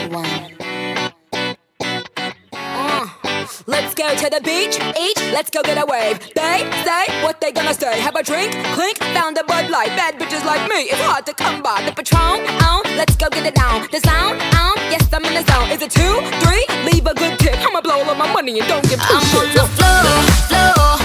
one. Let's go to the beach, let's go get a wave. They say what they gonna say. Have a drink, clink, found a Bud Light. Bad bitches like me, it's hard to come by. The Patron, let's go get it down. The sound, yes I'm in the zone. Is it 2, 3? Leave a good tip. I'ma blow all of my money and don't give two shits. I'm on the floor, floor.